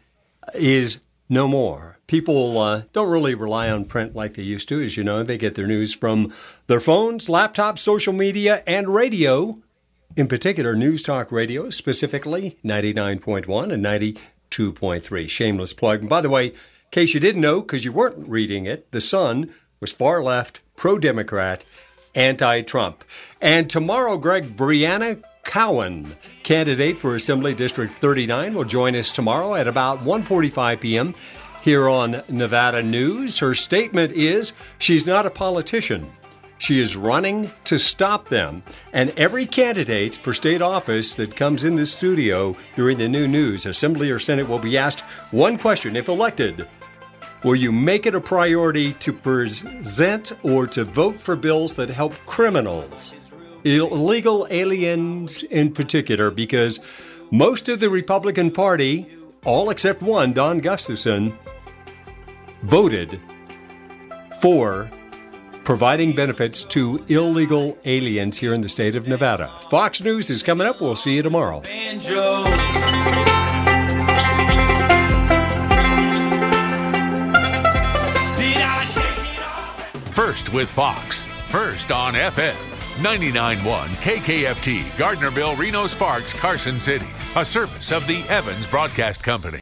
is no more. People uh, don't really rely on print like they used to. As you know, they get their news from their phones, laptops, social media, and radio. In particular, News Talk Radio, specifically ninety-nine point one and ninety-two point three. Shameless plug. And by the way, in case you didn't know, because you weren't reading it, the Sun was far left, pro-Democrat, anti-Trump. And tomorrow, Greg, Brianna Cowan, candidate for Assembly District thirty-nine, will join us tomorrow at about one forty-five p.m. here on Nevada News. Her statement is she's not a politician. She is running to stop them. And every candidate for state office that comes in the studio during the new news, Assembly or Senate, will be asked one question. If elected, will you make it a priority to present or to vote for bills that help criminals? Illegal aliens in particular, because most of the Republican Party, all except one, Don Gustafson, voted for providing benefits to illegal aliens here in the state of Nevada. Fox News is coming up. We'll see you tomorrow. Banjo. First with Fox. First on F M. ninety-nine point one K K F T, Gardnerville, Reno Sparks, Carson City. A service of the Evans Broadcast Company.